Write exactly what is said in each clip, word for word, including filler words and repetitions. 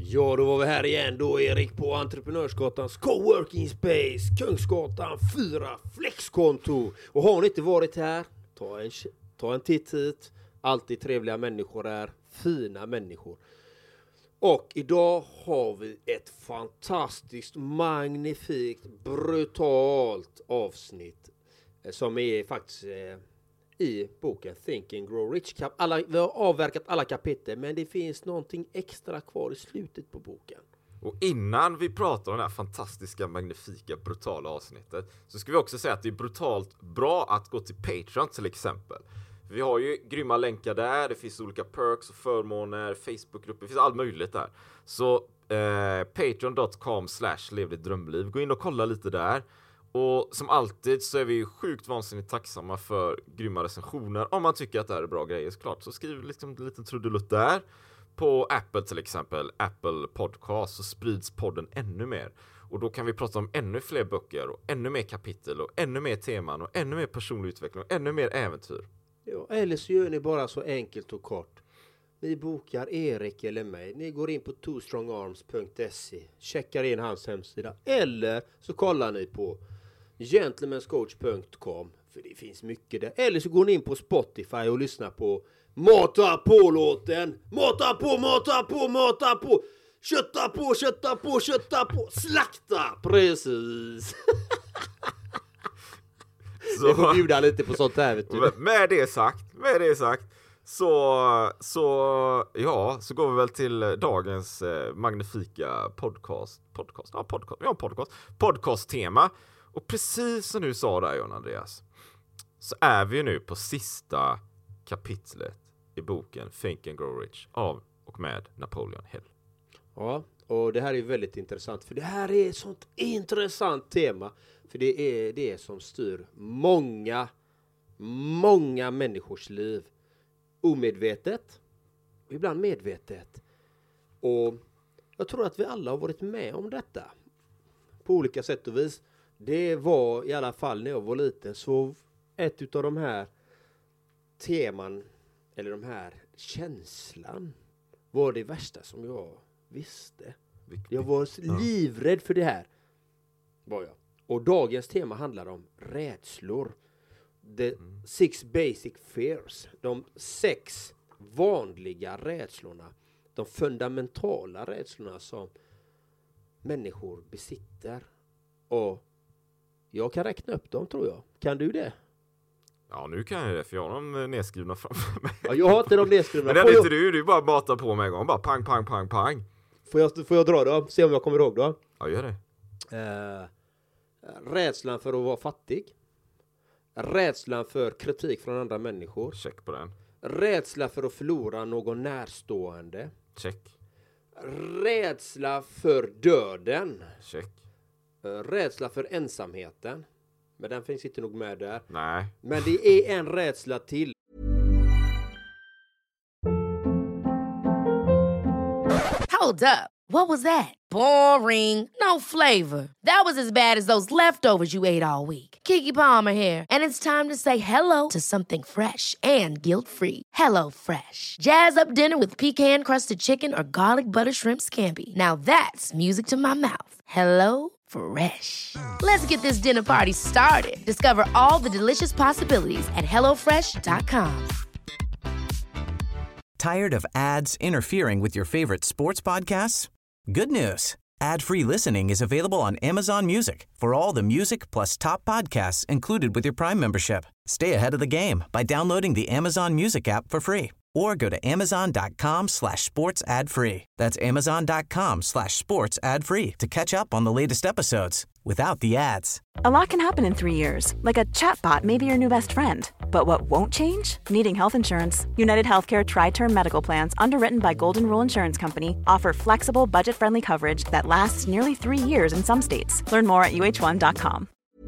Ja, då var vi här igen då, Erik, på Entreprenörsgatans Coworking Space, Kungsgatan fyra, Flexkontor. Och har ni inte varit här, ta en, ta en titt hit. Alltid trevliga människor här, fina människor. Och idag har vi ett fantastiskt, magnifikt, brutalt avsnitt som är faktiskt eh, i boken Think and Grow Rich. Alla, vi har avverkat alla kapitel, men det finns någonting extra kvar i slutet på boken. Och innan vi pratar om det här fantastiska, magnifika, brutala avsnittet så ska vi också säga att det är brutalt bra att gå till Patreon till exempel. Vi har ju grymma länkar där, det finns olika perks och förmåner, Facebookgrupper, det finns allt möjligt där. Så eh, patreon dot com slash lev ditt drömliv, gå in och kolla lite där. Och som alltid så är vi sjukt vansinnigt tacksamma för grymma recensioner. Om man tycker att det här är bra grejer såklart, så skriv liksom en liten trudelutt där. På Apple till exempel, Apple Podcast, så sprids podden ännu mer. Och då kan vi prata om ännu fler böcker och ännu mer kapitel och ännu mer teman och ännu mer personlig utveckling och ännu mer äventyr. Ja, eller så gör ni bara så enkelt och kort. Ni bokar Erik eller mig. Ni går in på two strong arms dot se, checkar in hans hemsida. Eller så kollar ni på gentlemans coach dot com, för det finns mycket där. Eller så går ni in på Spotify och lyssnar på Mata på-låten. Mata på, mata på, mata på. Kötta på, kötta på, kötta på. Slakta! Precis. Så jag får bjuda lite på sånt här, vet du. Med det sagt, med det sagt så, så, ja, så går vi väl till dagens eh, magnifika podcast. Podcast, ja, podcast, ja, podcast. Podcast-tema. Och precis som du sa där, John Andreas, så är vi nu på sista kapitlet i boken Think and Grow Rich av och med Napoleon Hill. Ja, och det här är väldigt intressant, för det här är ett sånt intressant tema. För det är det som styr många, många människors liv. Omedvetet, och ibland medvetet. Och jag tror att vi alla har varit med om detta på olika sätt och vis. Det var i alla fall när jag var liten, så ett av de här teman, eller de här känslan, var det värsta som jag visste. Jag var livrädd för det här, var jag. Och dagens tema handlar om rädslor. The six basic fears. De sex vanliga rädslorna. De fundamentala rädslorna som människor besitter. Och jag kan räkna upp dem, tror jag. Kan du det? Ja, nu kan jag det, för jag har dem nedskrivna framför mig. Ja, jag har inte dem nedskrivna. Men det är inte du, du bara matar på mig en gång. Bara pang, pang, pang, pang. Får jag, får jag dra då? Se om jag kommer ihåg då. Ja, gör det. Uh, rädslan för att vara fattig. Rädslan för kritik från andra människor. Check på den. Rädsla för att förlora någon närstående. Check. Rädsla för döden. Check. Uh, rädsla för ensamheten. Men den finns inte nog med där. Nej. Men det är en rädsla till. Hold up. What was that? Boring. No flavor. That was as bad as those leftovers you ate all week. Keke Palmer here, and it's time to say hello to something fresh and guilt-free. Hello Fresh. Jazz up dinner with pecan-crusted chicken or garlic butter shrimp scampi. Now that's music to my mouth. Hello Fresh. Let's get this dinner party started. Discover all the delicious possibilities at hello fresh dot com. Tired of ads interfering with your favorite sports podcasts? Good news. Ad-free listening is available on Amazon Music for all the music plus top podcasts included with your Prime membership. Stay ahead of the game by downloading the Amazon Music app for free or go to amazon.com slash sports ad free. That's amazon.com slash sports ad free to catch up on the latest episodes without the ads. A lot can happen in three years, like a chatbot may be your new best friend. But what won't change? Needing health insurance. United Healthcare Tri-Term Medical Plans, underwritten by Golden Rule Insurance Company, offer flexible, budget-friendly coverage that lasts nearly three years in some states. Learn more at u h one dot com.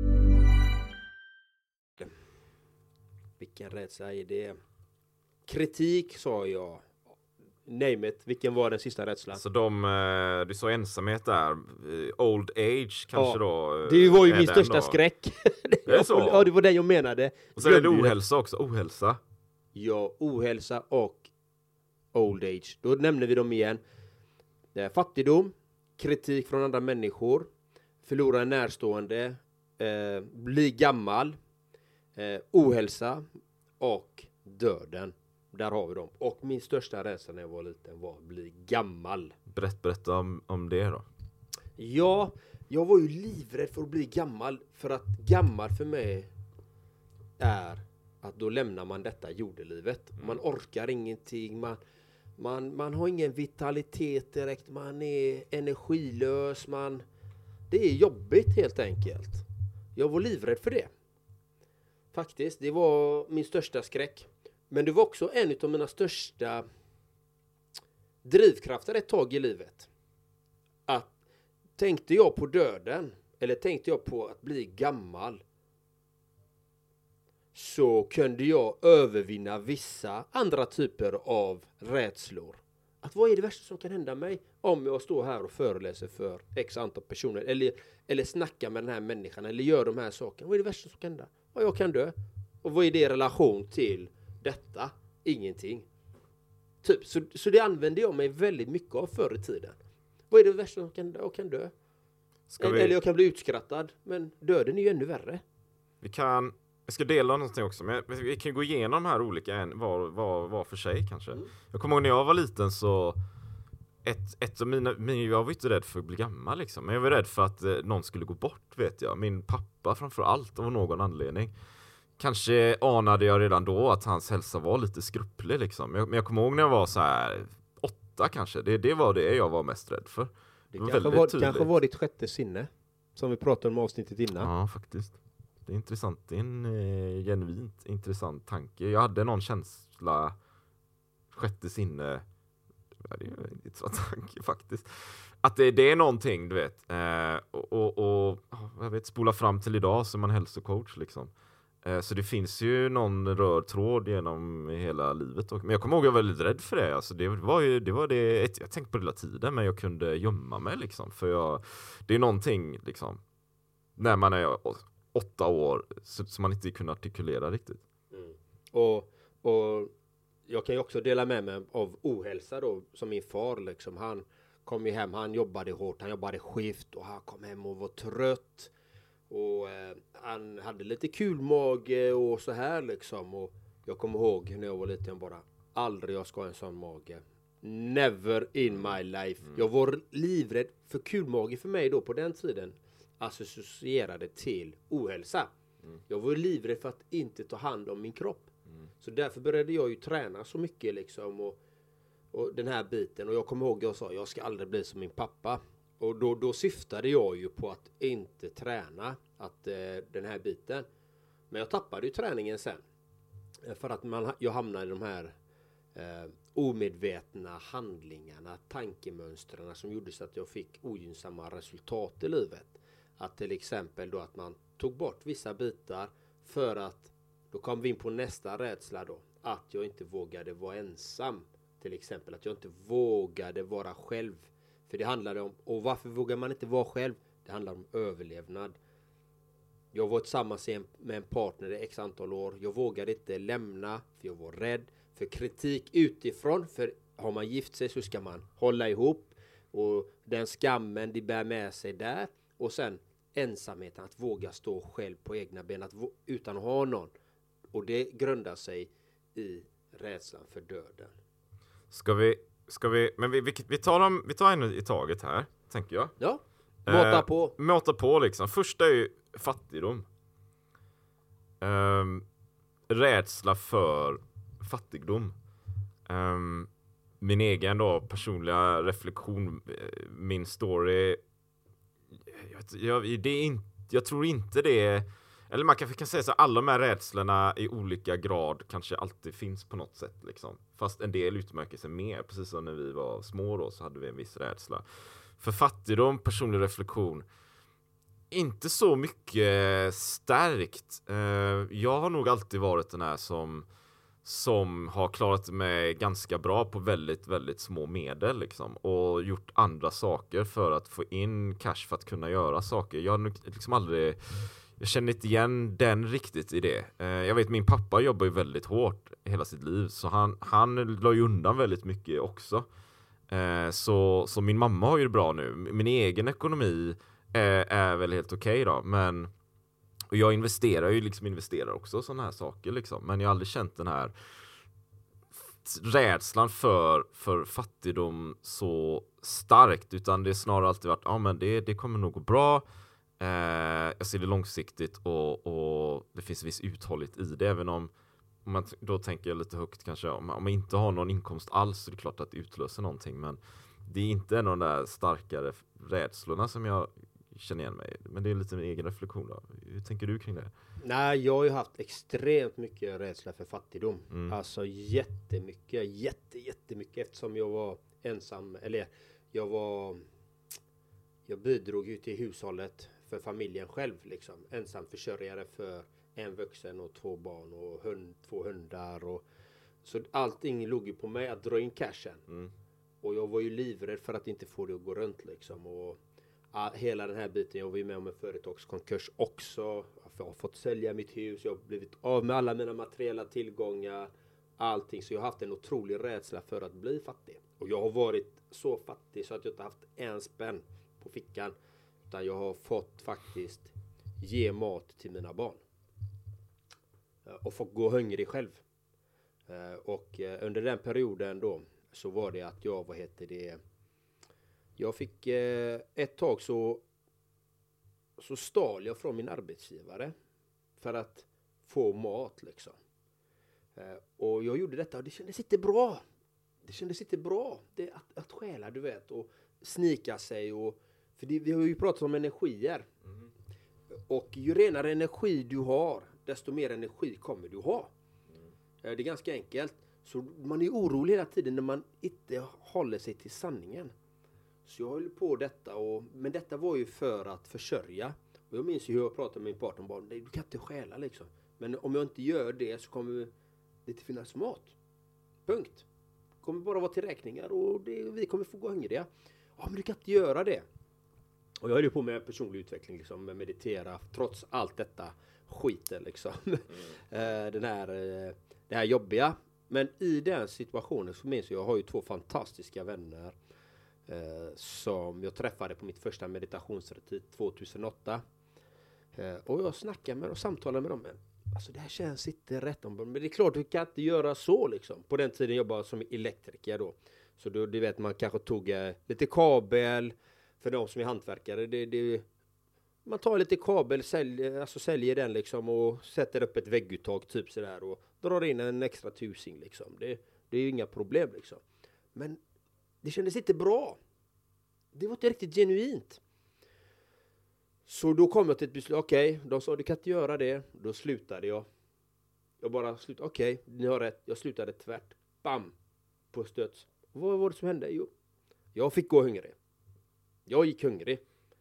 Vilken rädsla är det? Kritik, sa jag. Name it. Vilken var den sista rädslan? Så de, du sa ensamhet där. Old age kanske, ja, då. Det var ju min största då skräck. Det är så? Ja, det var det jag menade. Och så är det ohälsa också. Ohälsa. Ja, ohälsa och old age. Då nämner vi dem igen. Det är fattigdom, kritik från andra människor, förlora en närstående, eh, bli gammal, eh, ohälsa och döden. Där har vi dem. Och min största rädsla när jag var liten var att bli gammal. Berätt, berätta om, om det då. Ja, jag var ju livrädd för att bli gammal. För att gammal för mig är att då lämnar man detta jordelivet. Man orkar ingenting, man, man, man har ingen vitalitet direkt, man är energilös, man, det är jobbigt helt enkelt. Jag var livrädd för det. Faktiskt, det var min största skräck. Men det var också en av mina största drivkrafter ett tag i livet. Att tänkte jag på döden, eller tänkte jag på att bli gammal, så kunde jag övervinna vissa andra typer av rädslor. Att vad är det värsta som kan hända mig om jag står här och föreläser för x antal personer, eller, eller snackar med den här människan, eller gör de här sakerna. Vad är det värsta som kan hända? Ja, jag kan dö. Och vad är det i relation till detta? Ingenting. Typ, så, så det använde jag mig väldigt mycket av förr i tiden. Vad är det värsta som kan hända? Jag kan dö. Eller, vi... eller jag kan bli utskrattad. Men döden är ju ännu värre. Vi kan... Jag ska dela någonting också, men vi kan gå igenom de här olika en, var, var, var för sig kanske. Mm. Jag kommer ihåg när jag var liten så ett, ett av mina, min, jag var inte rädd för att bli gammal liksom, men jag var rädd för att eh, någon skulle gå bort, vet jag. Min pappa framför allt, av någon anledning. Kanske anade jag redan då att hans hälsa var lite skrupplig liksom. Jag, men jag kommer ihåg när jag var så här åtta kanske, det, det var det jag var mest rädd för. Det, det kanske, var, kanske var ditt sjätte sinne, som vi pratade om avsnittet innan. Ja, faktiskt. Det är intressant. Det är en eh, genuint intressant tanke. Jag hade någon känsla, sjätte sinne, det är en intressant tanke faktiskt, att det, det är någonting, du vet. Eh, och, och, och jag vet, spola fram till idag så är man hälsocoach liksom. Eh, så det finns ju någon röd tråd genom hela livet. Men jag kommer ihåg att jag var väldigt rädd för det. Alltså det var ju, det var det, ett, jag tänkte på det hela tiden, men jag kunde gömma mig liksom. För jag, det är någonting liksom, när man är åtta år så, så man inte kunde artikulera riktigt. Mm. Och, och jag kan ju också dela med mig av ohälsa då, som min far liksom. Han kom ju hem, han jobbade hårt, han jobbade skift och han kom hem och var trött. Och eh, han hade lite kul mage och så här liksom. Och jag kommer ihåg när jag var liten bara, aldrig jag ska ha en sån mage. Never in my life. Mm. Jag var livrädd för kulmage för mig då på den tiden. Associerade till ohälsa. Mm. Jag var livrädd för att inte ta hand om min kropp. Mm. Så därför började jag ju träna så mycket liksom. Och, och den här biten. Och jag kommer ihåg jag sa, jag ska aldrig bli som min pappa. Och då, då syftade jag ju på att inte träna. Att eh, den här biten. Men jag tappade ju träningen sen. För att man, jag hamnade i de här eh, omedvetna handlingarna, tankemönstren som gjorde så att jag fick ogynnsamma resultat i livet. Att till exempel då att man tog bort vissa bitar för att då kom vi in på nästa rädsla då. Att jag inte vågade vara ensam. Till exempel att jag inte vågade vara själv. För det handlade om, och varför vågar man inte vara själv? Det handlar om överlevnad. Jag var tillsammans med en partner i x antal år. Jag vågade inte lämna för jag var rädd för kritik utifrån. För har man gift sig så ska man hålla ihop. Och den skammen de bär med sig där. Och sen ensamheten, att våga stå själv på egna ben att vå- utan att ha någon. Och det grundar sig i rädslan för döden. Ska vi, ska vi, men vi, vi, vi, tar dem, vi tar en i taget här, tänker jag. Ja, mata eh, på. Mata på liksom. Första är ju fattigdom. Um, rädsla för fattigdom. Um, min egen då personliga reflektion, min story. Jag, jag, det är inte, jag tror inte det är, eller man kanske kan säga så, alla de här rädslorna i olika grad kanske alltid finns på något sätt liksom. Fast en del utmärker sig mer, precis som när vi var små då så hade vi en viss rädsla. För fattigdom, personlig reflektion, inte så mycket stärkt. Jag har nog alltid varit den här som som har klarat mig ganska bra på väldigt, väldigt små medel liksom. Och gjort andra saker för att få in cash för att kunna göra saker. Jag har liksom aldrig, jag känner inte igen den riktigt i det. Jag vet, min pappa jobbar ju väldigt hårt hela sitt liv. Så han, han la ju undan väldigt mycket också. Eh, så, så min mamma har ju det bra nu. Min egen ekonomi är, är väl helt okej okay då. Men och jag investerar ju liksom investerar också sådana här saker liksom. Men jag har aldrig känt den här rädslan för, för fattigdom så starkt. Utan det är snarare alltid varit, ja men det, det kommer nog gå bra. Eh, jag ser det långsiktigt och, och det finns viss uthålligt i det. Även om, om man då tänker jag lite högt kanske, om man, om man inte har någon inkomst alls så är det klart att det utlöser någonting. Men det är inte en av de där starkare rädslorna som jag känner igen mig. Men det är lite min egen reflektion då. Hur tänker du kring det? Nej, jag har ju haft extremt mycket rädsla för fattigdom. Mm. Alltså jättemycket, jätte, jättemycket eftersom jag var ensam, eller jag var, jag bidrog ju till hushållet för familjen själv liksom. Ensam försörjare för en vuxen och två barn och hund, två hundar och så allting låg ju på mig att dra in cashen. Mm. Och jag var ju livrädd för att inte få det att gå runt liksom och all, hela den här biten, jag var ju med om en företagskonkurs också. Jag har fått sälja mitt hus, jag har blivit av med alla mina materiella tillgångar, allting. Så jag har haft en otrolig rädsla för att bli fattig. Och jag har varit så fattig så att jag inte haft en spänn på fickan. Utan jag har fått faktiskt ge mat till mina barn. Och fått gå hungrig själv. Och under den perioden då så var det att jag, vad heter det, jag fick ett tag så så stal jag från min arbetsgivare för att få mat liksom. Eh, och jag gjorde detta och det kändes inte bra. Det kändes inte bra det, att, att stjäla, du vet, och snika sig. Och, för det, vi har ju pratat om energier. Mm. Och ju renare energi du har, desto mer energi kommer du ha. Mm. Eh, det är ganska enkelt. Så man är orolig hela tiden när man inte håller sig till sanningen. Så jag höll på detta, och, men detta var ju för att försörja. Och jag minns ju hur jag pratade med min partner om barn. Du kan inte stjäla liksom. Men om jag inte gör det så kommer det inte finnas mat. Punkt. Det kommer bara vara till räkningar och det, vi kommer få gå hungriga. Ja, men du kan inte göra det. Och jag höll ju på med personlig utveckling liksom, med meditera. Trots allt detta skiten liksom. Mm. Den här, det här jobbiga. Men i den situationen så minns jag, jag har ju två fantastiska vänner. Eh, som jag träffade på mitt första meditationsretreat tjugohundraåtta. Eh, och jag snackade med och samtalade med dem. Men, alltså det här känns inte rätt. Om, men det är klart du kan inte göra så liksom. På den tiden jobbade jag som elektriker då. Så då, du vet, man kanske tog eh, lite kabel. För de som är hantverkare. Det, det, man tar lite kabel, säljer, alltså säljer den liksom. Och sätter upp ett vägguttag typ sådär. Och drar in en extra tusing liksom. Det, det är ju inga problem liksom. Men det kändes inte bra. Det var inte riktigt genuint. Så då kom jag till ett beslut. Okej, okay, de sa du kan inte göra det. Då slutade jag. Jag bara slutade. Okej, okay, ni har rätt. Jag slutade tvärt. Bam! På stöts. Vad var det som hände? Jo, jag fick gå hungrig. Jag gick hungrig.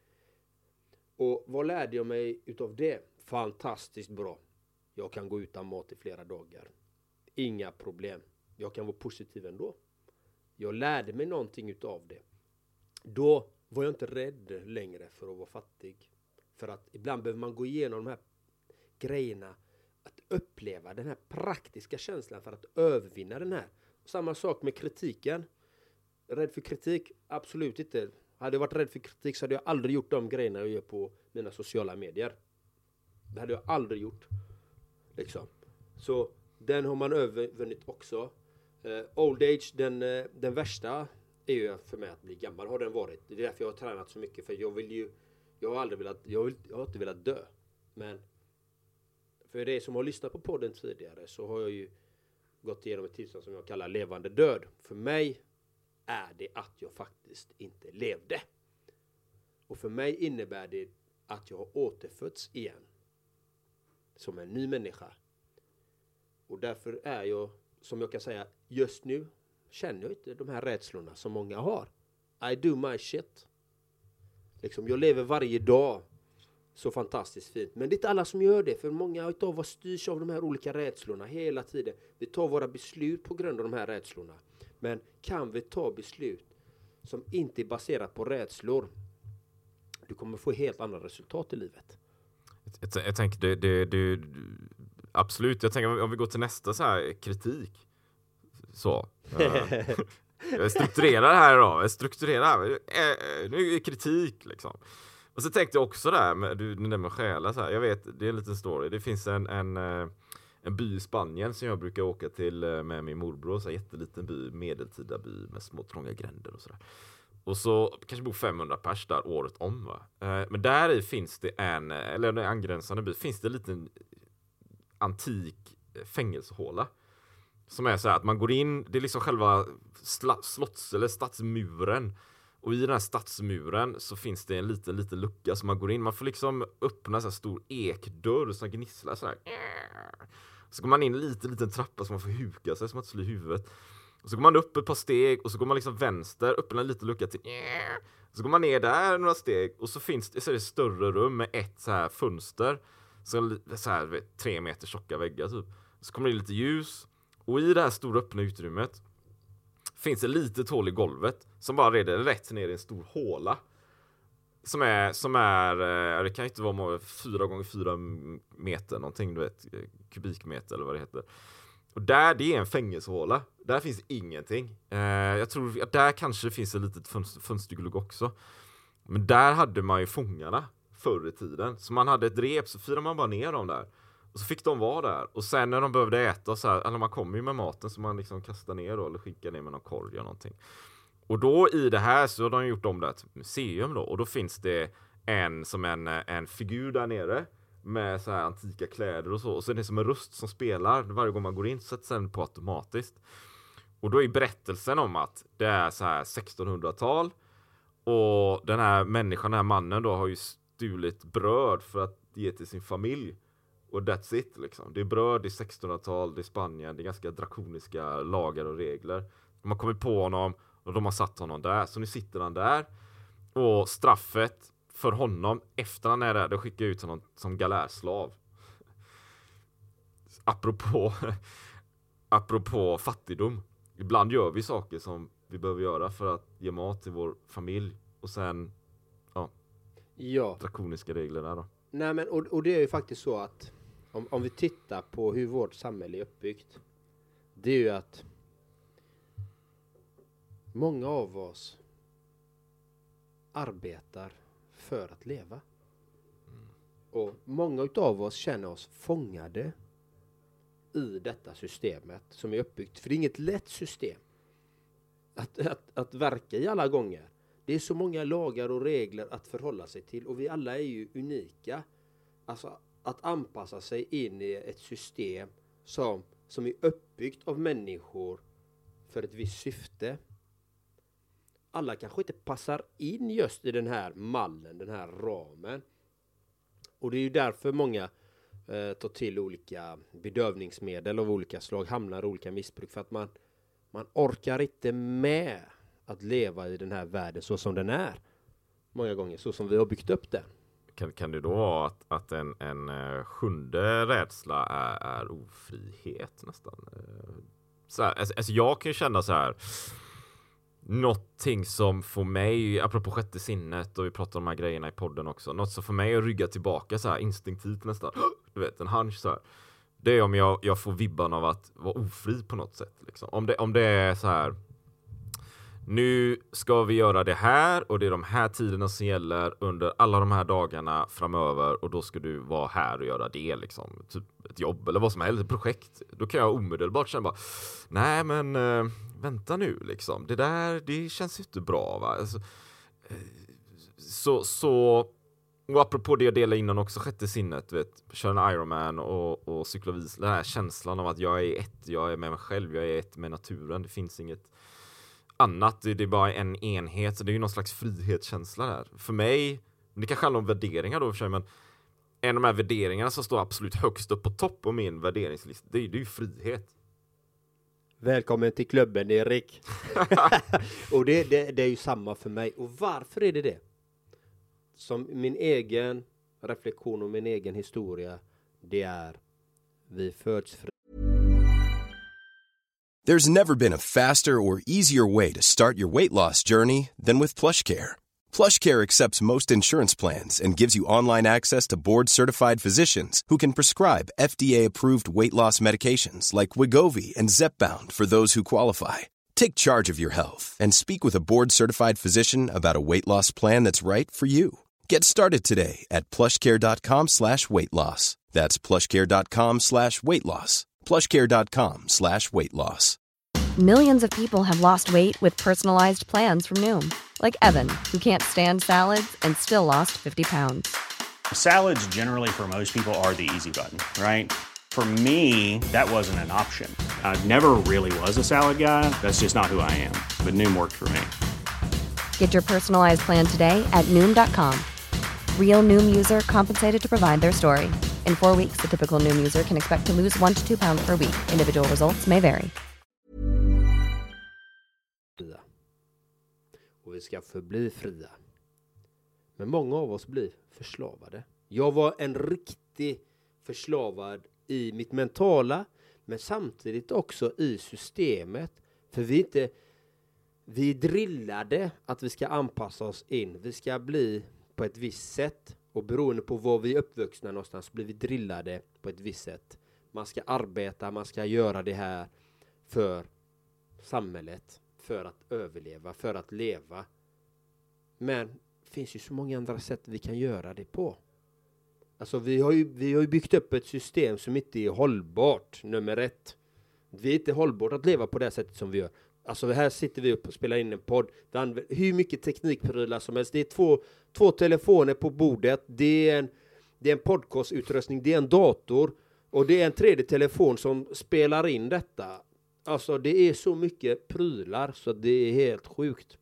Och vad lärde jag mig utav det? Fantastiskt bra. Jag kan gå utan mat i flera dagar. Inga problem. Jag kan vara positiv ändå. Jag lärde mig någonting utav det. Då var jag inte rädd längre för att vara fattig. För att ibland behöver man gå igenom de här grejerna. Att uppleva den här praktiska känslan för att övervinna den här. Samma sak med kritiken. Rädd för kritik? Absolut inte. Hade jag varit rädd för kritik så hade jag aldrig gjort de grejerna jag gör på mina sociala medier. Det hade jag aldrig gjort. Liksom. Så den har man övervunnit också. Uh, old age, den, uh, den värsta är ju för mig att bli gammal, har den varit. Det är därför jag har tränat så mycket, för jag vill ju, jag har aldrig velat, jag, vill, jag har inte velat dö. Men för det som har lyssnat på podden tidigare så har jag ju gått igenom ett tillstånd som jag kallar levande död. För mig är det att jag faktiskt inte levde. Och för mig innebär det att jag har återfötts igen. Som en ny människa. Och därför är jag, som jag kan säga, just nu känner jag inte de här rädslorna som många har. I do my shit. Liksom, jag lever varje dag så fantastiskt fint. Men det är inte alla som gör det. För många av oss styrs av de här olika rädslorna hela tiden. Vi tar våra beslut på grund av de här rädslorna. Men kan vi ta beslut som inte är baserat på rädslor, du kommer få helt andra resultat i livet. Jag, jag tänker, det, det, det, absolut. Jag tänker om vi går till nästa så här kritik. Så. Jag strukturerar här då. Jag strukturerar här. Nu är det kritik liksom. Och så tänkte jag också där med, du nämner själa så här. Jag vet, det är en liten story. Det finns en, en, en by i Spanien som jag brukar åka till med min morbror. Så här, jätteliten by, medeltida by med små trånga gränder och sådär. Och så kanske bor femhundra pers där året om, va. Men där i finns det en, eller en angränsande by, finns det en liten antik fängelsehåla. Som är så här att man går in, det är liksom själva sla, slotts- eller stadsmuren. Och i den här stadsmuren så finns det en liten, liten lucka som man går in. Man får liksom öppna så här stor ekdörr som gnisslar så här. Så går man in lite, liten trappa så man får huka sig som att slå i huvudet. Och så går man upp ett par steg och så går man liksom vänster, öppnar en liten lucka till. Så går man ner där några steg och så finns det, så är det ett större rum med ett så här fönster. Så, så här, vet, tre meter tjocka väggar typ. Så kommer det lite ljus. Och i det här stora öppna utrymmet finns det lite hål i golvet som bara leder rätt ner i en stor håla. Som är, som är det kan inte vara fyra gånger fyra meter någonting, du vet, kubikmeter eller vad det heter. Och där, det är en fängelsehåla. Där finns ingenting. Eh, jag tror att där kanske finns ett litet fönster, fönsterglugg också. Men där hade man ju fångarna förr i tiden. Så man hade ett rep, så firade man bara ner dem där. Och så fick de vara där. Och sen när de behövde äta så här, eller man kommer ju med maten så man liksom kastar ner då, eller skickar ner med någon korg eller någonting. Och då i det här så har de gjort om det till ett museum då. Och då finns det en som en, en figur där nere. Med så här antika kläder och så. Och så är det som en röst som spelar. Varje gång man går in så sätts den på automatiskt. Och då är berättelsen om att det är så här sextonhundratal. Och den här människan, den här mannen då har ju stulit bröd för att ge till sin familj. Och that's it liksom. Det är bröd i sextonhundratal, det är Spanien. Det är ganska drakoniska lagar och regler. De har kommit på honom och de har satt honom där. Så nu sitter han där. Och straffet för honom, efter han är där, då skickar jag ut honom som galärslav. Apropå, apropå fattigdom. Ibland gör vi saker som vi behöver göra för att ge mat till vår familj. Och sen, ja, ja. drakoniska regler där då. Nej, men, och, och det är ju faktiskt så att om, om vi tittar på hur vårt samhälle är uppbyggt. Det är ju att många av oss arbetar för att leva. Mm. Och många utav oss känner oss fångade i detta systemet som är uppbyggt. För det är inget lätt system att, att, att verka i alla gånger. Det är så många lagar och regler att förhålla sig till. Och vi alla är ju unika. Alltså att anpassa sig in i ett system som, som är uppbyggt av människor för ett visst syfte. Alla kanske inte passar in just i den här mallen, den här ramen. Och det är ju därför många eh, tar till olika bedövningsmedel av olika slag, hamnar i olika missbruk. För att man, man orkar inte med att leva i den här världen så som den är. Många gånger, så som vi har byggt upp den. Kan, kan det då vara att, att en, en uh, sjunde rädsla är, är ofrihet nästan? Uh, så här, alltså, alltså jag kan ju känna så här... Någonting som får mig, apropå sjätte sinnet, och vi pratar om de här grejerna i podden också, något som får mig att rygga tillbaka så här instinktivt nästan, du vet, en hunch så här. Det är om jag, jag får vibban av att vara ofri på något sätt liksom. Om det, om det är så här, nu ska vi göra det här och det är de här tiderna som gäller under alla de här dagarna framöver och då ska du vara här och göra det liksom, typ ett jobb eller vad som helst, ett projekt. Då kan jag omedelbart känna bara, nej men äh, vänta nu liksom, det där, det känns inte bra va. Alltså, äh, så, så och apropå det jag delar innan också, sjätte sinnet, vet, köra en Ironman och, och cykla vis, den här känslan av att jag är ett, jag är med mig själv, jag är ett med naturen, det finns inget annat, det är bara en enhet, så det är ju någon slags frihetskänsla där. För mig, det kanske handlar om värderingar då för sig, men en av de här värderingarna som står absolut högst upp på topp på min värderingslista, det är, det är ju frihet. Välkommen till klubben, Erik. Och det, det, det är ju samma för mig. Och varför är det det? Som min egen reflektion och min egen historia, det är vi föds fri. There's never been a faster or easier way to start your weight loss journey than with PlushCare. PlushCare accepts most insurance plans and gives you online access to board-certified physicians who can prescribe F D A-approved weight loss medications like Wegovy and Zepbound for those who qualify. Take charge of your health and speak with a board-certified physician about a weight loss plan that's right for you. Get started today at plushcare.com slash weight loss. That's plushcare.com slash weight loss. plushcare.com slash weight loss. Millions of people have lost weight with personalized plans from Noom. Like Evan, who can't stand salads and still lost fifty pounds. Salads generally for most people are the easy button, right? For me, that wasn't an option. I never really was a salad guy. That's just not who I am. But Noom worked for me. Get your personalized plan today at Noom dot com. Real Noom user compensated to provide their story. In four weeks, the typical Noom user can expect to lose one to two pounds per week. Individual results may vary. Och vi ska förbli fria. Men många av oss blir förslavade. Jag var en riktig förslavad i mitt mentala, men samtidigt också i systemet. För vi inte vi drillade att vi ska anpassa oss in. Vi ska bli på ett visst sätt, och beroende på var vi är uppvuxna någonstans blir vi drillade på ett visst sätt. Man ska arbeta, man ska göra det här för samhället, för att överleva, för att leva. Men det finns ju så många andra sätt vi kan göra det på. Alltså vi har ju, vi har ju byggt upp ett system som inte är hållbart, nummer ett. Vi är inte hållbart att leva på det sättet som vi gör. Alltså här sitter vi upp och spelar in en podd. Vi använder hur mycket teknikprylar som helst. Det är två, två telefoner på bordet. Det är en, det är en podcastutrustning. Det är en dator. Och det är en tredje telefon som spelar in detta. Alltså det är så mycket prylar så det är helt sjukt.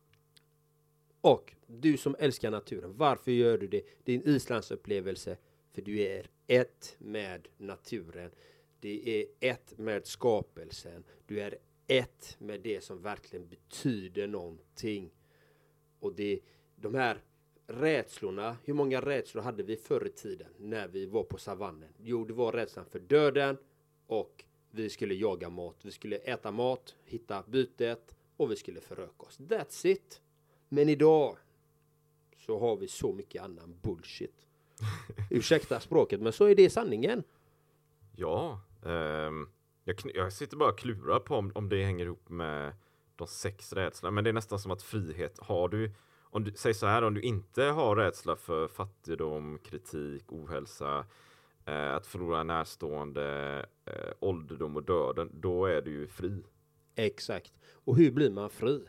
Och du som älskar naturen, varför gör du det? Det är en islandsupplevelse, för du är ett med naturen. Det är ett med skapelsen. Du är ett med det som verkligen betyder någonting. Och det, de här rädslorna, hur många rädslor hade vi förr i tiden när vi var på savannen? Jo, det var rädslan för döden, och vi skulle jaga mat. Vi skulle äta mat, hitta bytet, och vi skulle föröka oss. That's it. Men idag så har vi så mycket annan bullshit. Ursäkta språket, men så är det sanningen. Ja, ehm, jag, jag sitter bara och klurar på om, om det hänger ihop med de sex rädslorna. Men det är nästan som att frihet har du. Om du säger så här, om du inte har rädsla för fattigdom, kritik, ohälsa, eh, att förlora närstående, eh, ålderdom och döden, då är du ju fri. Exakt. Och hur blir man fri?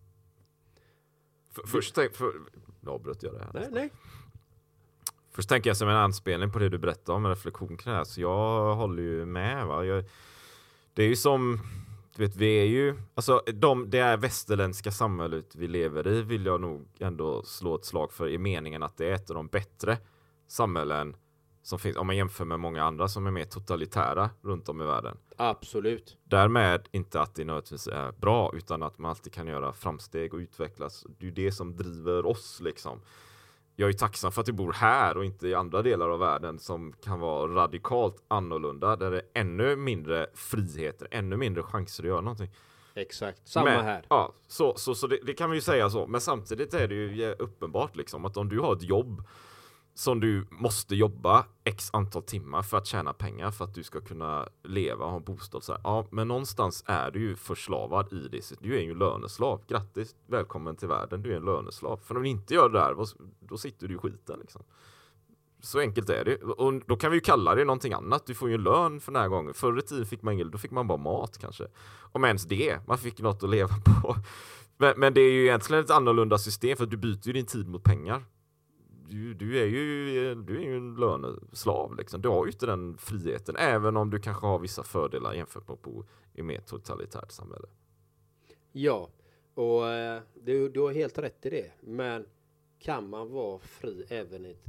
För, först tänk, för, ja, bröt jag det här. Nej, nej. Först tänker jag som en anspelning på det du berättade om, en reflektion kring det här. Så jag håller ju med, va. Jag, det är ju som, du vet, vi är ju, alltså de, det är västerländska samhället vi lever i vill jag nog ändå slå ett slag för, i meningen att det är ett av de bättre samhällen som finns, om man jämför med många andra som är mer totalitära runt om i världen. Absolut. Därmed inte att det nödvändigtvis är bra, utan att man alltid kan göra framsteg och utvecklas. Det är ju det som driver oss liksom. Jag är tacksam för att jag bor här och inte i andra delar av världen som kan vara radikalt annorlunda, där det är ännu mindre friheter, ännu mindre chanser att göra någonting. Exakt, samma Men, här. Ja, så, så, så det, det kan vi ju säga så. Men samtidigt är det ju uppenbart liksom att om du har ett jobb som du måste jobba x antal timmar för att tjäna pengar för att du ska kunna leva och ha en bostad. Så här. Ja, men någonstans är du ju förslavad i det. Du är ju en löneslav. Grattis, välkommen till världen. Du är en löneslav. För om du inte gör det där, då sitter du i skiten liksom. Så enkelt är det. Och då kan vi ju kalla det någonting annat. Du får ju en lön för den här gången. Förr i tiden fick man ingen, då fick man bara mat kanske. Om ens det, man fick något att leva på. Men, men det är ju egentligen ett annorlunda system, för att du byter ju din tid mot pengar. Du, du, är ju, du är ju en löneslav liksom. Du har ju inte den friheten, även om du kanske har vissa fördelar jämfört med på i mer totalitärt samhälle. Ja, och eh, du, du har helt rätt i det. Men kan man vara fri även i ett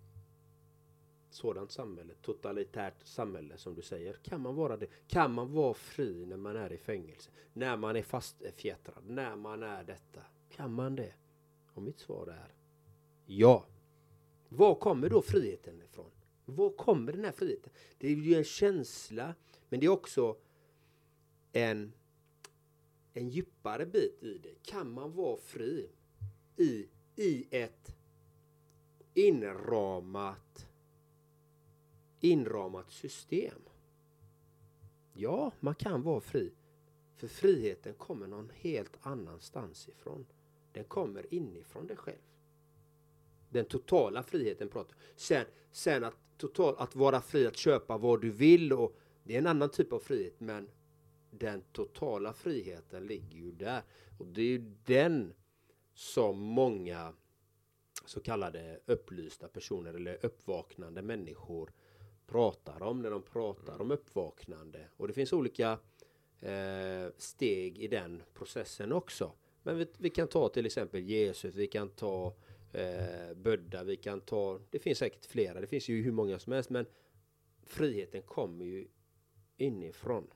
sådant samhälle, totalitärt samhälle som du säger? Kan man vara det? Kan man vara fri när man är i fängelse? När man är fastfjättrad? När man är detta? Kan man det? Och mitt svar är ja. Var kommer då friheten ifrån? Var kommer den här friheten? Det är ju en känsla, men det är också en, en djupare bit i det. Kan man vara fri i, i ett inramat, inramat system? Ja, man kan vara fri. För friheten kommer någon helt annanstans ifrån. Den kommer inifrån dig själv. Den totala friheten pratar. Sen, sen att, total, att vara fri att köpa vad du vill. Och det är en annan typ av frihet. Men den totala friheten ligger ju där. Och det är ju den som många så kallade upplysta personer eller uppvaknande människor pratar om när de pratar om uppvaknande. Och det finns olika eh, steg i den processen också. Men vi, vi kan ta till exempel Jesus, vi kan ta eh, Buddha, vi kan ta, det finns säkert flera, det finns ju hur många som helst, men friheten kommer ju inifrån.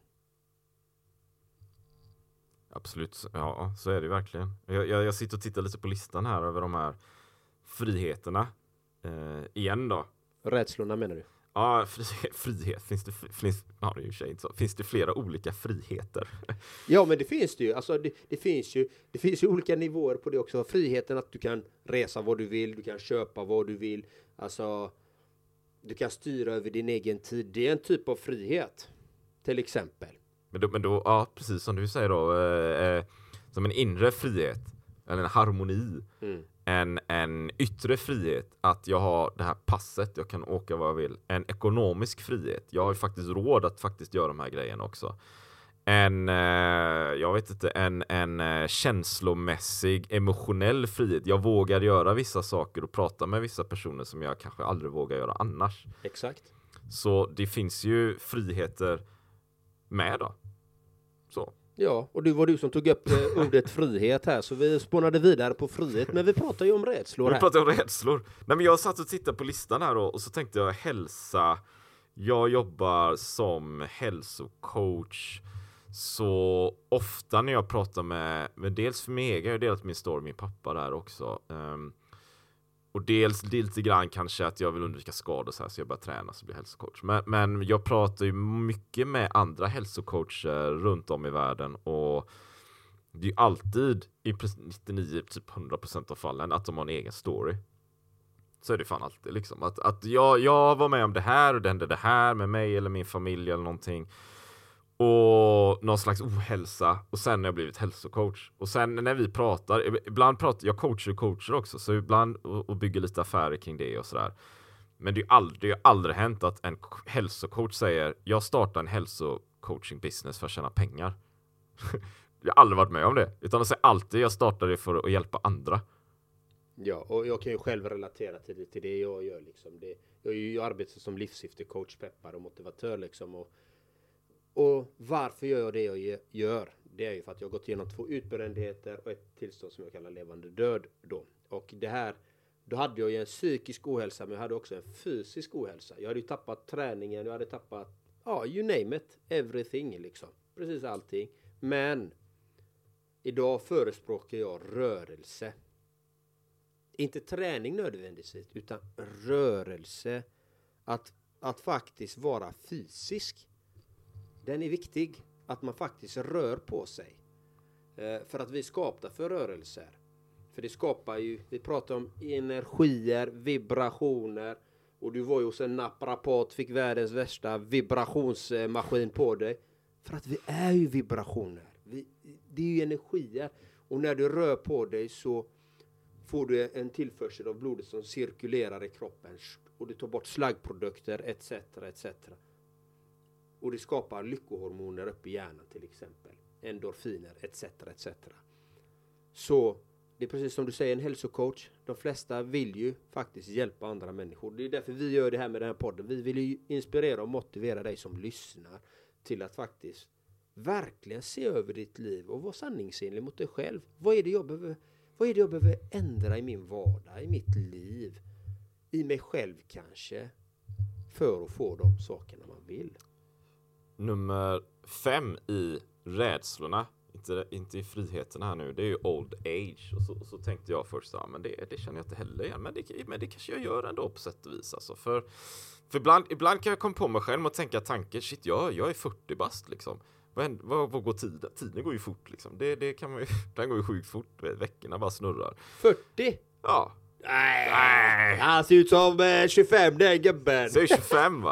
Absolut, ja, så är det verkligen. Jag, jag, jag sitter och tittar lite på listan här över de här friheterna. Eh, igen då. Rädslorna menar du? Ja, frihet. frihet. Finns det, finns, ja, det är ju sig inte så. Finns det flera olika friheter? Ja, men det finns det ju. Alltså, det, det, finns ju. Det finns ju olika nivåer på det också. Friheten att du kan resa vad du vill, du kan köpa vad du vill. Alltså, du kan styra över din egen tid. Det är en typ av frihet, till exempel. Men då, men då ja, precis som du säger då, eh, som en inre frihet, eller en harmoni. Mm. En, en yttre frihet, att jag har det här passet, jag kan åka vad jag vill. En ekonomisk frihet, jag har ju faktiskt råd att faktiskt göra de här grejerna också. En, eh, jag vet inte, en, en eh, känslomässig, emotionell frihet. Jag vågar göra vissa saker och prata med vissa personer som jag kanske aldrig vågar göra annars. Exakt. Så det finns ju friheter med då. Så. Ja, och det var du som tog upp eh, ordet frihet här, så vi spånade vidare på frihet, men vi pratar ju om rädslor här. Vi pratar om rädslor. Nej, men jag satt och tittade på listan här då, och så tänkte jag hälsa. Jag jobbar som hälsocoach, så ofta när jag pratar med, med dels för mig, jag har delat min story med min pappa där också. Um, och dels lite grann kanske att jag vill undvika skador så här, så jag börjar träna så blir hälsocoach. Men, men jag pratar ju mycket med andra hälsocoacher runt om i världen, och det är ju alltid i nittionio, typ hundra procent av fallen att de har en egen story. Så är det fan alltid liksom. Att, att jag, jag var med om det här och det hände det här med mig eller min familj eller någonting. Och någon slags ohälsa. Och sen har jag blivit hälsocoach. Och sen när vi pratar, ibland pratar jag coachar och coacher också. Så ibland och, och bygger lite affärer kring det och sådär. Men det är aldrig, det har aldrig hänt att en hälsocoach säger jag startar en hälsocoaching business för att tjäna pengar. Jag har aldrig varit med om det. Utan att säga alltid jag startar det för att hjälpa andra. Ja, och jag kan ju själv relatera till det, till det jag gör liksom. Det, jag, jag arbetar som livssyftecoach, peppar och motivatör liksom. Och, och varför gör jag det jag gör? Det är ju för att jag har gått igenom två utbrändheter och ett tillstånd som jag kallar levande död då. Och det här, då hade jag ju en psykisk ohälsa, men jag hade också en fysisk ohälsa. Jag hade ju tappat träningen, jag hade tappat, ja, you name it, everything liksom. Precis allting. Men idag förespråkar jag rörelse. Inte träning nödvändigtvis, utan rörelse. Att, att faktiskt vara fysisk. Den är viktig. Att man faktiskt rör på sig. Eh, för att vi skapar för rörelser. För det skapar ju, vi pratar om energier, vibrationer. Och du var ju hos en naprapat, fick världens värsta vibrationsmaskin på dig. För att vi är ju vibrationer. Vi, det är ju energier. Och när du rör på dig så får du en tillförsel av blodet som cirkulerar i kroppen. Och du tar bort slaggprodukter etc. etc. Och det skapar lyckohormoner upp i hjärnan till exempel. Endorfiner etc. etc. Så det är precis som du säger, en hälsocoach. De flesta vill ju faktiskt hjälpa andra människor. Det är därför vi gör det här med den här podden. Vi vill ju inspirera och motivera dig som lyssnar till att faktiskt verkligen se över ditt liv och vara sanningsenlig mot dig själv. Vad är det jag behöver, vad är det jag behöver ändra i min vardag, i mitt liv, i mig själv kanske, för att få de sakerna man vill. Nummer fem i rädslorna, inte, inte i friheterna här nu, det är ju old age. Och så, och så tänkte jag först, ja, men det, det känner jag inte heller igen. Men det, men det kanske jag gör ändå på sätt och vis. Alltså. För, för ibland, ibland kan jag komma på mig själv och tänka tanken, shit, jag, jag är fyrtio bast liksom. Vad, vad, vad går tiden? Tiden går ju fort liksom. Det, det kan man ju, den går ju sjukt fort. Veckorna bara snurrar. fyrtio? Ja. Nej, han ser ut som eh, tjugofem, den gubben. Så är tjugofem va?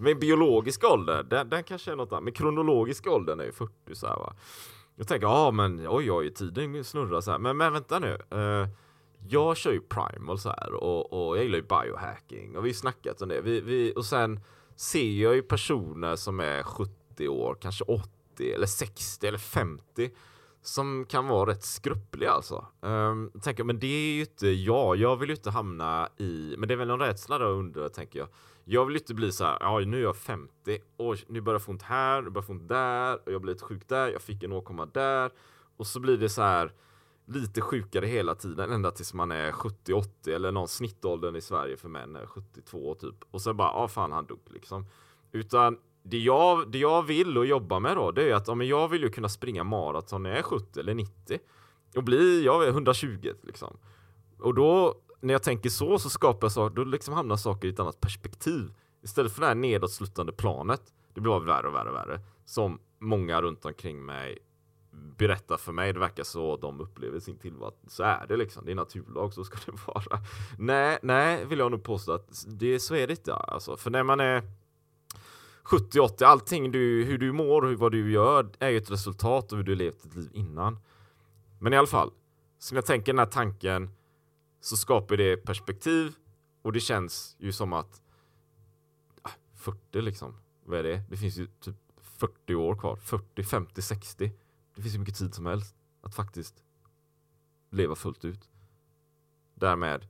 Men biologisk ålder, den, den kanske är något annat. Men kronologisk ålder är ju fyrtio så här, va. Jag tänker, ja ah, men oj oj, tiden snurrar så här. Men, men vänta nu. Uh, jag kör ju primal så här och, och jag gillar ju biohacking. Och vi har snackat om det. Vi, vi, och sen ser jag ju personer som är sjuttio år, kanske åttio eller sextio eller femtio. Som kan vara rätt skruppliga alltså. Um, tänker, men det är ju inte jag. Jag vill ju inte hamna i... Men det är väl någon rädsla där under, tänker jag. Jag vill ju inte bli så här, ja nu är jag femtio. Och nu börjar jag få ont här, nu börjar jag få ont där. Och jag blir lite sjuk där, jag fick en åkomma där. Och så blir det så här lite sjukare hela tiden. Ända tills man är sjuttio åttio. Eller någon snittåldern i Sverige för män är sjuttiotvå typ. Och så bara, ja fan han dog liksom. Utan... Det jag, det jag vill och jobba med då, det är att om jag vill ju kunna springa maraton när jag är sjuttio eller nittio. Och bli, jag är hundratjugo liksom. Och då, när jag tänker så, så skapar jag saker, då liksom hamnar saker i ett annat perspektiv. Istället för det här nedåtslutande planet. Det blir bara värre och värre och värre. Som många runt omkring mig berättar för mig. Det verkar så de upplever sin tillvaro. Så är det liksom, det är naturlag, så ska det vara. Nej, nej, vill jag nog påstå att det, så är det inte. Alltså, för när man är sjuttio åttio, allting du, hur du mår och vad du gör är ju ett resultat av hur du levt ett liv innan. Men i alla fall, så när jag tänker den här tanken så skapar det perspektiv och det känns ju som att ah, fyrtio liksom, vad är det? Det finns ju typ fyrtio år kvar, fyrtio, femtio, sextio. Det finns ju mycket tid som helst att faktiskt leva fullt ut. Därmed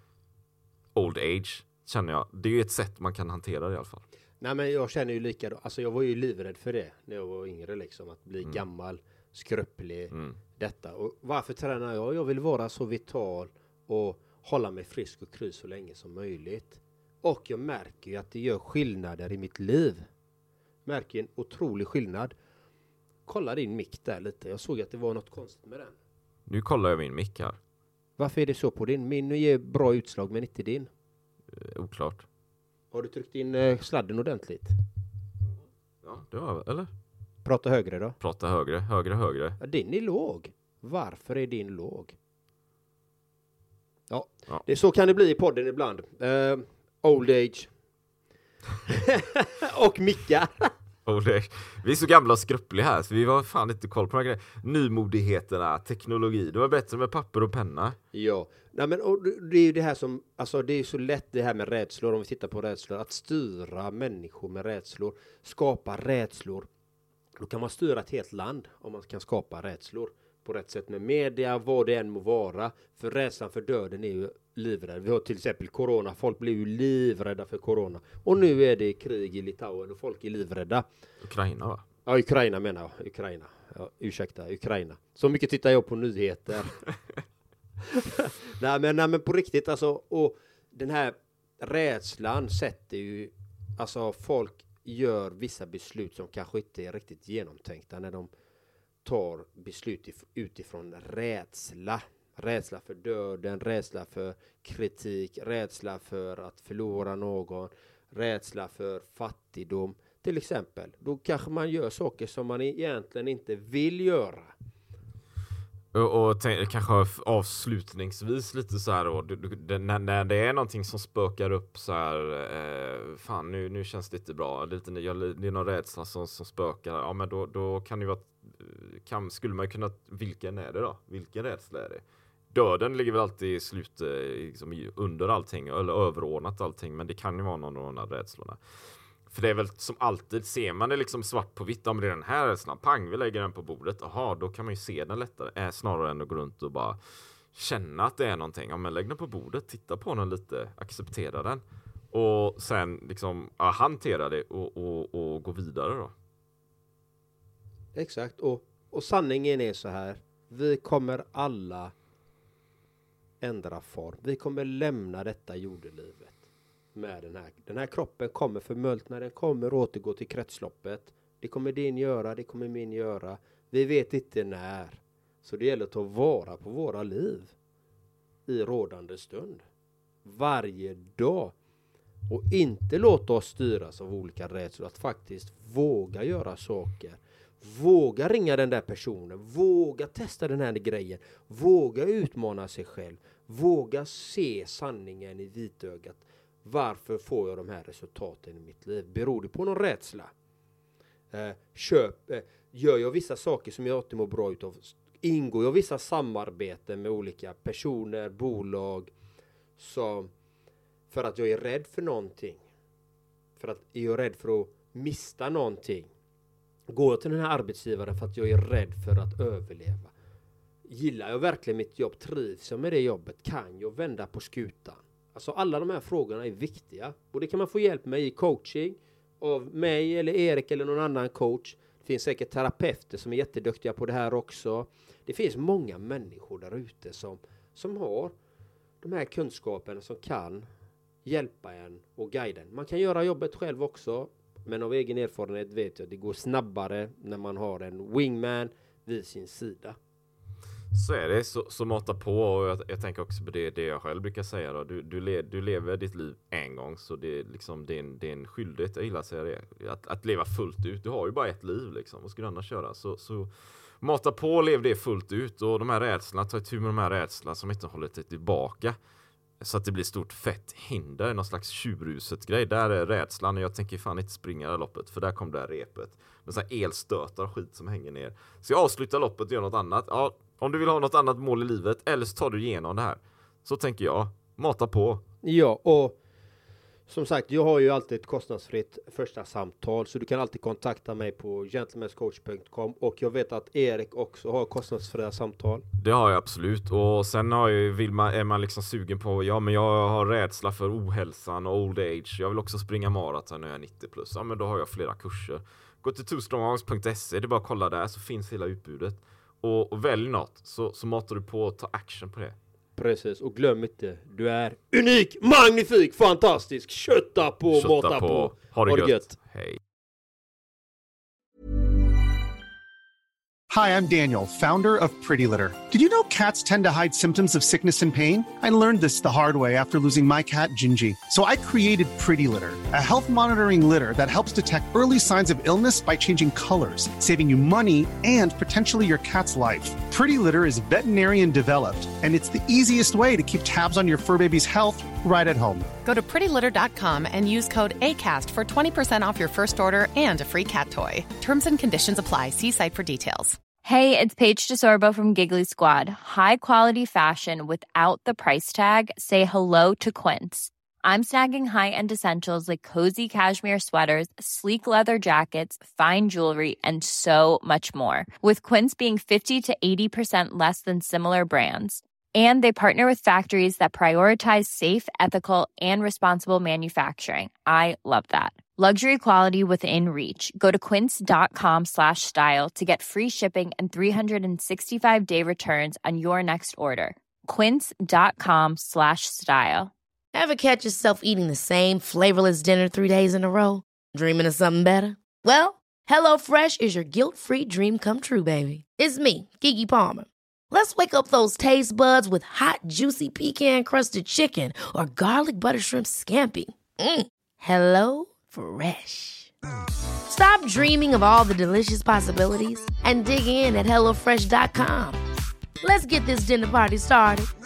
old age känner jag, det är ju ett sätt man kan hantera det i alla fall. Nej, men jag känner ju lika då. Alltså jag var ju livrädd för det när jag var yngre liksom. Att bli mm. gammal, skröplig, mm. detta. Och varför tränar jag? Jag vill vara så vital och hålla mig frisk och kry så länge som möjligt. Och jag märker ju att det gör skillnader i mitt liv. Märker en otrolig skillnad. Kolla din mick där lite. Jag såg att det var något konstigt med den. Nu kollar jag min mick här. Varför är det så på din? Min ger bra utslag men inte din. Uh, oklart. Har du tryckt in eh, sladden ordentligt? Ja, det var eller? Prata högre då. Prata högre, högre, högre. Ja, din är låg. Varför är din låg? Ja, ja. Det, så kan det bli i podden ibland. Uh, old age. Och micka. Old age. Vi är så gamla och skruppliga här så vi var fan inte koll på några grejer. Nymodigheterna, teknologi. Det var bättre med papper och penna. Ja. Nej, men och det är ju det här som, alltså det är så lätt det här med rädslor, om vi tittar på rädslor, att styra människor med rädslor, skapa rädslor. Då kan man styra ett helt land om man kan skapa rädslor på rätt sätt med media, vad det än må vara. För rädslan för döden är ju livrädd. Vi har till exempel corona, folk blir ju livrädda för corona. Och nu är det krig i Litauen och folk är livrädda. Ukraina va? Ja, Ukraina menar jag. Ukraina. Ja, ursäkta, Ukraina. Så mycket tittar jag på nyheter. nej, men, nej men på riktigt alltså, och den här rädslan sätter ju, alltså folk gör vissa beslut som kanske inte är riktigt genomtänkta när de tar beslut if- utifrån rädsla. Rädsla för döden, rädsla för kritik, rädsla för att förlora någon, rädsla för fattigdom till exempel. Då kanske man gör saker som man egentligen inte vill göra. Och, och tänk, kanske avslutningsvis lite så här då, du, du, när, när det är någonting som spökar upp så här, eh, fan nu, nu känns det inte bra, lite, det är någon rädsla som, som spökar, ja men då, då kan det vara, kan, skulle man kunna, vilken är det då? Vilken rädsla är det? Döden ligger väl alltid i slut, liksom, under allting, eller överordnat allting, men det kan ju vara någon av de här rädslorna. För det är väl som alltid, ser man det liksom svart på vitt, om det är den här rädslan, pang, vi lägger den på bordet, aha, då kan man ju se den lättare, äh, snarare än att gå runt och bara känna att det är någonting. Ja, men lägg den på bordet, titta på den lite, acceptera den och sen liksom ja, hantera det och, och, och gå vidare då. Exakt, och, och sanningen är så här, vi kommer alla ändra form, vi kommer lämna detta jordelivet. Med den här. Den här kroppen kommer förmultna, den kommer återgå till kretsloppet. Det kommer din göra, det kommer min göra. Vi vet inte när. Så det gäller att ta vara på våra liv i rådande stund. Varje dag. Och inte låta oss styras av olika rädslor. Att faktiskt våga göra saker. Våga ringa den där personen. Våga testa den här grejen. Våga utmana sig själv. Våga se sanningen i vitögat. Varför får jag de här resultaten i mitt liv? Beror det på någon rädsla? Eh, köp, eh, gör jag vissa saker som jag alltid mår bra utav? Ingår jag vissa samarbeten med olika personer, bolag, som, för att jag är rädd för någonting? För att jag är rädd för att mista någonting? Går jag till den här arbetsgivaren för att jag är rädd för att överleva? Gillar jag verkligen mitt jobb? Trivs jag med det jobbet? Kan jag vända på skutan? Alltså alla de här frågorna är viktiga. Och det kan man få hjälp med i coaching. Av mig eller Erik eller någon annan coach. Det finns säkert terapeuter som är jätteduktiga på det här också. Det finns många människor där ute som, som har de här kunskaperna som kan hjälpa en och guida en. Man kan göra jobbet själv också. Men av egen erfarenhet vet jag att det går snabbare när man har en wingman vid sin sida. Så är det, så, så mata på. Och jag, jag tänker också på det, det jag själv brukar säga då. Du, du, le, du lever ditt liv en gång, så det är liksom det är en, det är en skyldighet, jag gillar att säga det, att, att leva fullt ut. Du har ju bara ett liv liksom, vad ska du annars köra? Så, så mata på och lev det fullt ut. Och de här rädslorna, ta itu med de här rädslorna som inte håller dig tillbaka, så att det blir stort fett hinder, någon slags tjurruset grej. Där är rädslan, och jag tänker fan inte springa det loppet, för där kom det här repet med så här elstötar och skit som hänger ner. Så jag avslutar loppet och gör något annat. Ja, om du vill ha något annat mål i livet, eller så tar du igenom det här. Så tänker jag, mata på. Ja, och som sagt, jag har ju alltid ett kostnadsfritt första samtal, så du kan alltid kontakta mig på gentlemanscoach punkt com, och jag vet att Erik också har kostnadsfria samtal. Det har jag absolut, och sen har jag, vill man, är man liksom sugen på, ja men jag har rädsla för ohälsan och old age, jag vill också springa maraton när jag är nittio plus, ja men då har jag flera kurser. Gå till two strong arms punkt se, det är bara att kolla där, så finns hela utbudet. Och, och välj något, så, så matar du på och tar action på det. Precis, och glöm inte, du är unik, magnifik, fantastisk. Kötta på, Kötta mata på. på. Ha det Ha det gött. gött. Hej. Hi, I'm Daniel, founder of Pretty Litter. Did you know cats tend to hide symptoms of sickness and pain? I learned this the hard way after losing my cat, Gingy. So I created Pretty Litter, a health monitoring litter that helps detect early signs of illness by changing colors, saving you money and potentially your cat's life. Pretty Litter is veterinarian developed, and it's the easiest way to keep tabs on your fur baby's health right at home. Go to pretty litter dot com and use code ACAST for twenty percent off your first order and a free cat toy. Terms and conditions apply. See site for details. Hey, it's Paige DeSorbo from Giggly Squad. High quality fashion without the price tag. Say hello to Quince. I'm snagging high-end essentials like cozy cashmere sweaters, sleek leather jackets, fine jewelry, and so much more. With Quince being fifty to eighty percent less than similar brands. And they partner with factories that prioritize safe, ethical, and responsible manufacturing. I love that. Luxury quality within reach. Go to quince dot com slash style to get free shipping and three sixty-five day returns on your next order. quince dot com slash style. Ever catch yourself eating the same flavorless dinner three days in a row? Dreaming of something better? Well, HelloFresh is your guilt-free dream come true, baby. It's me, Keke Palmer. Let's wake up those taste buds with hot, juicy pecan-crusted chicken or garlic butter shrimp scampi. Mm. Hello Fresh. Stop dreaming of all the delicious possibilities and dig in at hello fresh dot com. Let's get this dinner party started.